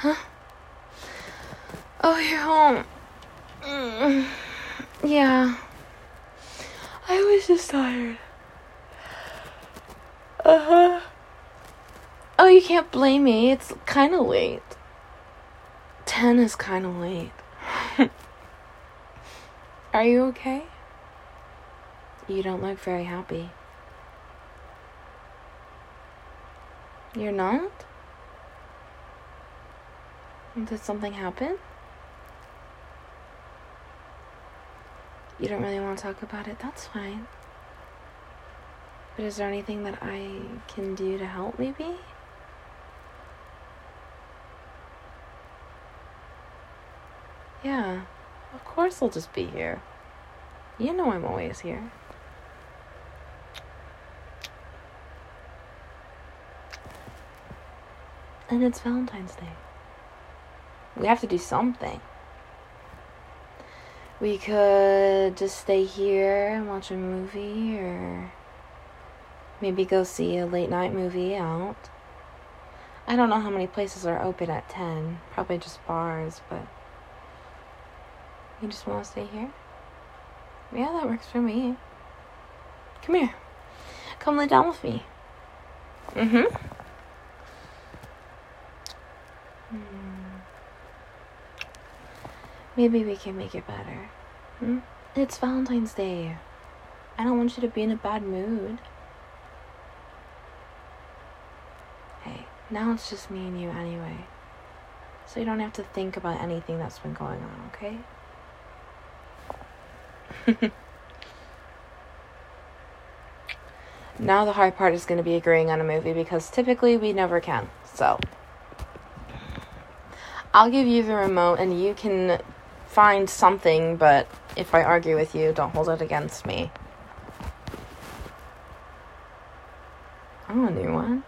Huh? Oh, you're home. Yeah. I was just tired. Uh-huh. Oh, you can't blame me. It's kind of late. 10 is kind of late. Are you okay? You don't look very happy. You're not? Did something happen? You don't really want to talk about it? That's fine. But is there anything that I can do to help, maybe? Yeah, of course I'll just be here. You know I'm always here. And it's Valentine's Day. We have to do something. We could just stay here and watch a movie, or maybe go see a late night movie out. I don't know how many places are open at 10. Probably just bars, but you just want to stay here? Yeah, that works for me. Come here. Come lay down with me. Maybe we can make it better. It's Valentine's Day. I don't want you to be in a bad mood. Hey, now it's just me and you anyway. So you don't have to think about anything that's been going on, okay? Now the hard part is going to be agreeing on a movie, because typically we never can. So I'll give you the remote and you can find something, but if I argue with you, don't hold it against me. I want a new one.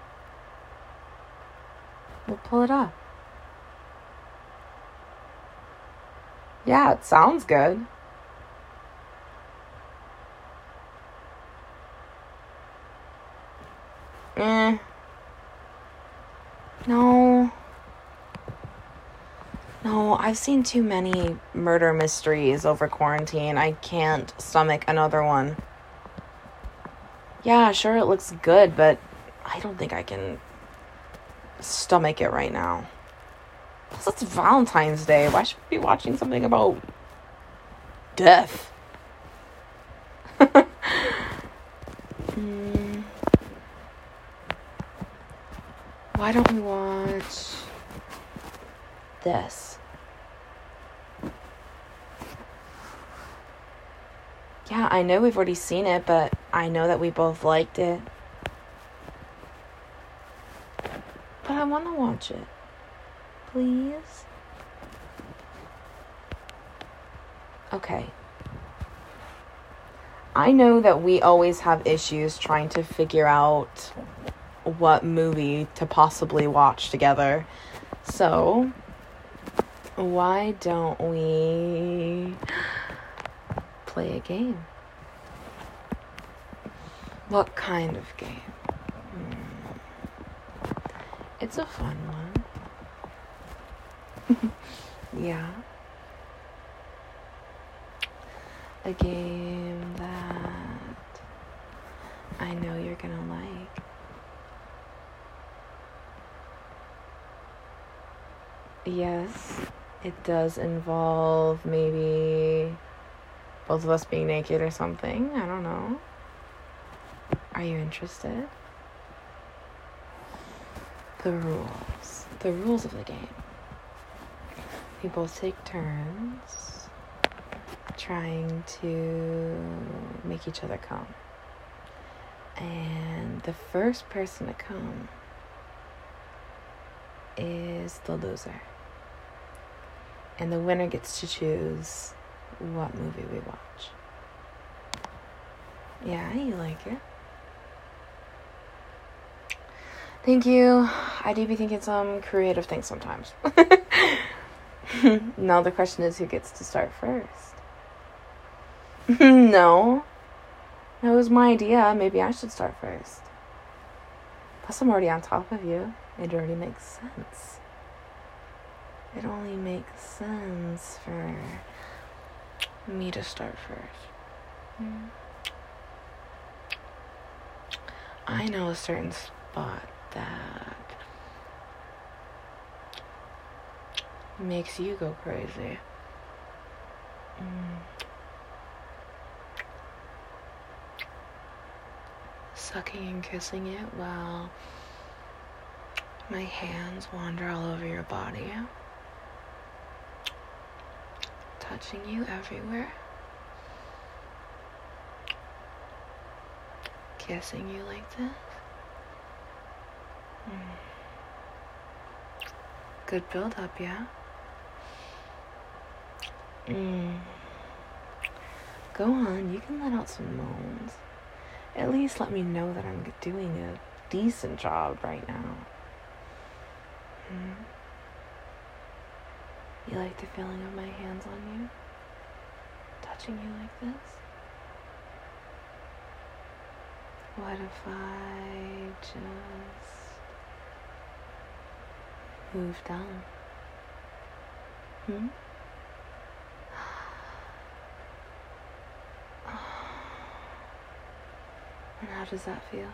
We'll pull it up. Yeah, it sounds good. No, I've seen too many murder mysteries over quarantine. I can't stomach another one. Yeah, sure, it looks good, but I don't think I can stomach it right now. Plus, it's Valentine's Day. Why should we be watching something about death? Why don't we watch this? Yeah, I know we've already seen it, but I know that we both liked it. But I want to watch it. Please? Okay. I know that we always have issues trying to figure out what movie to possibly watch together. So, why don't we play a game? What kind of game? It's a fun one. Yeah. A game that I know you're gonna like. Yes, it does involve maybe both of us being naked or something. I don't know. Are you interested? The rules of the game. We both take turns trying to make each other come. And the first person to come is the loser. And the winner gets to choose what movie we watch. Yeah, you like it. Thank you. I do be thinking some creative things sometimes. Now the question is, who gets to start first? No. That was my idea. Maybe I should start first. Plus, I'm already on top of you. It already makes sense. it only makes sense for me to start first. I know a certain spot that makes you go crazy. Sucking and kissing it while my hands wander all over your body, touching you everywhere, kissing you like this. Good build up, yeah? Go on, you can let out some moans. At least let me know that I'm doing a decent job right now. You like the feeling of my hands on you? Touching you like this? What if I just move down? And how does that feel?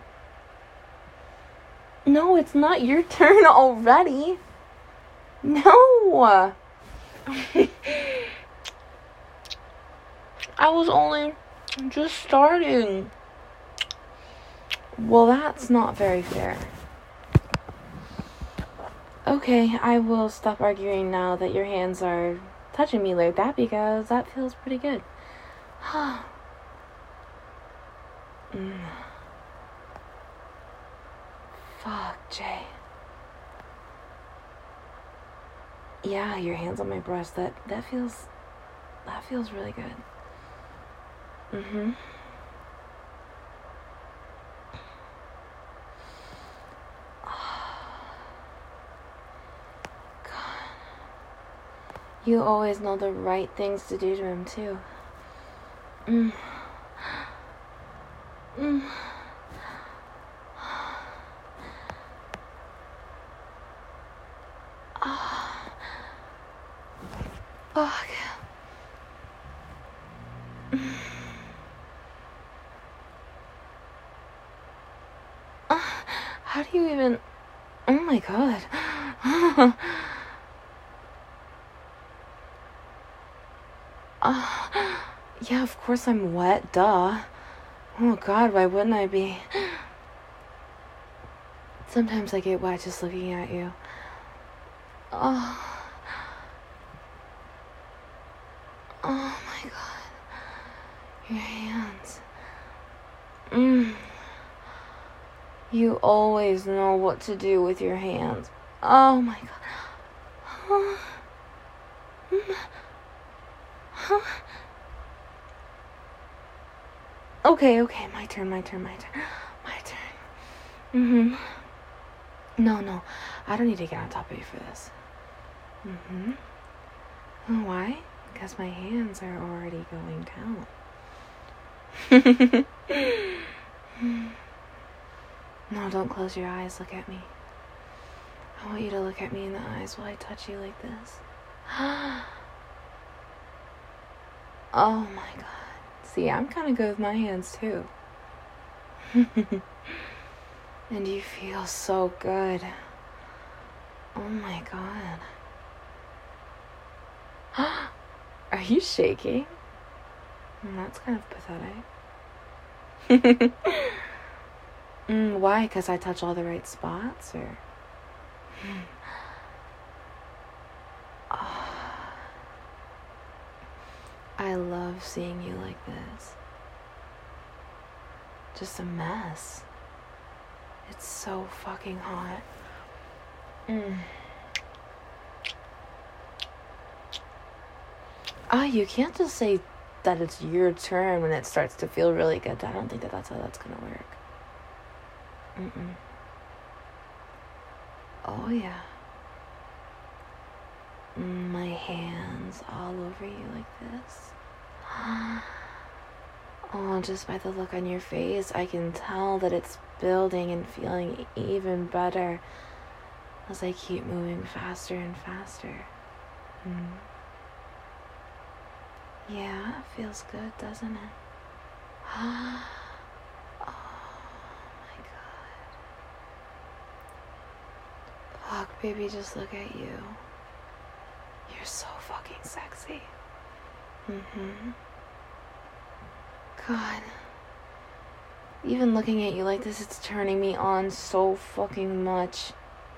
No, it's not your turn already. No. I was only just starting. Well, that's not very fair. Okay, I will stop arguing now that your hands are touching me like that because that feels pretty good. Fuck, Jay. Yeah, your hands on my breast. That feels really good. God. You always know the right things to do to him, too. Fuck. How do you even... Oh my god. Yeah, of course I'm wet, duh. Oh god, why wouldn't I be? Sometimes I get wet just looking at you. Oh my god. Your hands. You always know what to do with your hands. Oh my god. Okay, my turn. No, I don't need to get on top of you for this. Why? Because my hands are already going down. No, don't close your eyes. Look at me. I want you to look at me in the eyes while I touch you like this. Oh my god. See, I'm kind of good with my hands too. And you feel so good. Oh my god. Are you shaking? That's kind of pathetic. Why? Because I touch all the right spots, or? I love seeing you like this. Just a mess. It's so fucking hot. You can't just say that it's your turn when it starts to feel really good. I don't think that's how that's gonna work. Oh yeah. My hands all over you like this. Oh, just by the look on your face, I can tell that it's building and feeling even better as I keep moving faster and faster. Mm. Yeah, it feels good, doesn't it? Oh my god. Fuck, baby, just look at you. You're so fucking sexy. God. Even looking at you like this, it's turning me on so fucking much.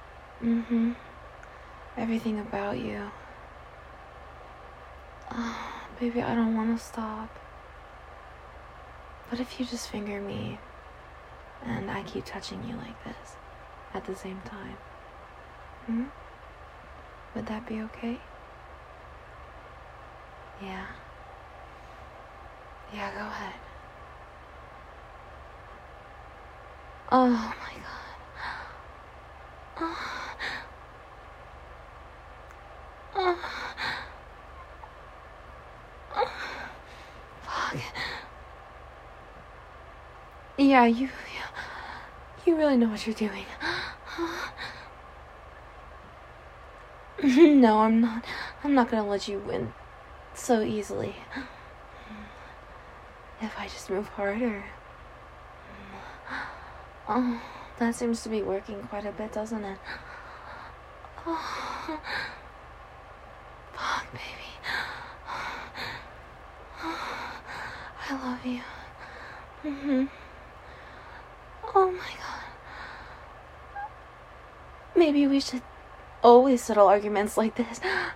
Everything about you. Oh, baby, I don't want to stop. But if you just finger me, and I keep touching you like this, at the same time, would that be okay? Yeah. Yeah, go ahead. Oh my god. Fuck. Yeah, you really know what you're doing. No, I'm not. I'm not gonna let you win so easily. If I just move harder. Oh, that seems to be working quite a bit, doesn't it? Oh, fuck, baby. I love you. Oh my god. Maybe we should always settle arguments like this.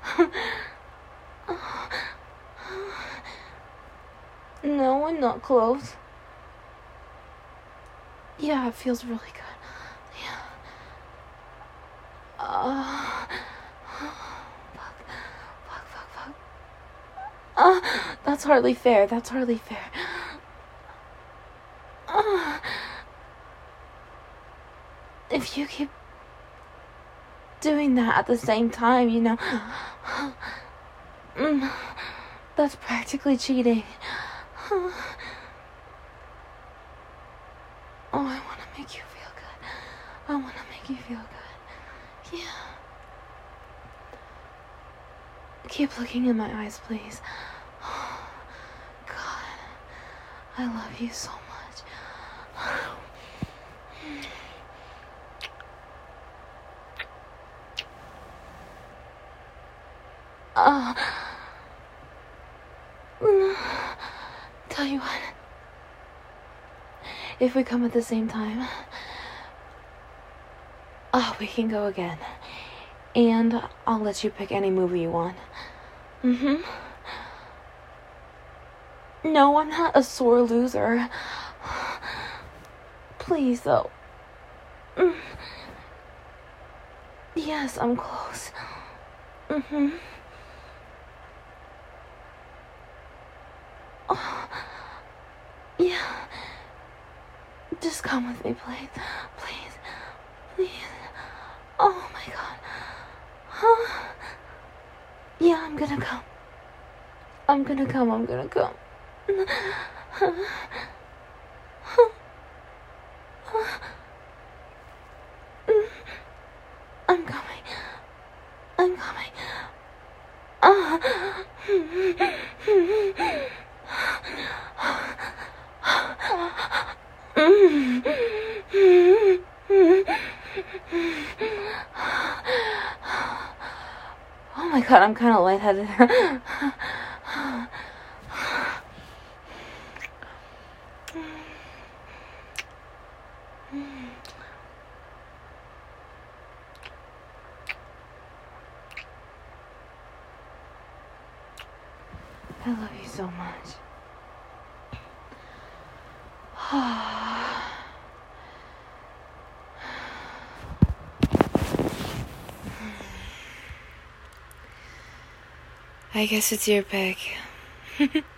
No, I'm not close. Yeah, it feels really good. Yeah. Fuck. That's hardly fair. If you keep doing that at the same time, you know, that's practically cheating. Oh, I want to make you feel good. Yeah. Keep looking in my eyes, please. God, I love you so much. Tell you what. If we come at the same time, we can go again. And I'll let you pick any movie you want. No, I'm not a sore loser. Please, though. Yes, I'm close. Oh, yeah. Just come with me, please. Please. Oh my god. Yeah, I'm gonna come. I'm gonna come. I'm coming. Oh my god, I'm kind of lightheaded. I love you so much. I guess it's your pick.